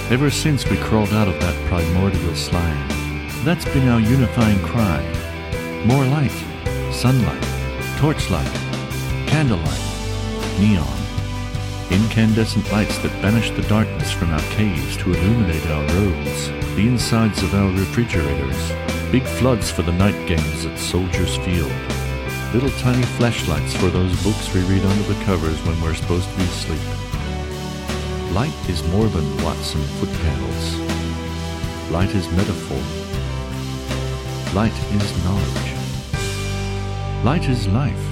Ever since we crawled out of that primordial slime, that's been our unifying cry. More light, sunlight, torchlight, candlelight, neon. Incandescent lights that banish the darkness from our caves to illuminate our roads, the insides of our refrigerators, big floods for the night games at Soldiers Field, little tiny flashlights for those books we read under the covers when we're supposed to be asleep. Light is more than watts and foot candles. Light is metaphor. Light is knowledge. Light is life.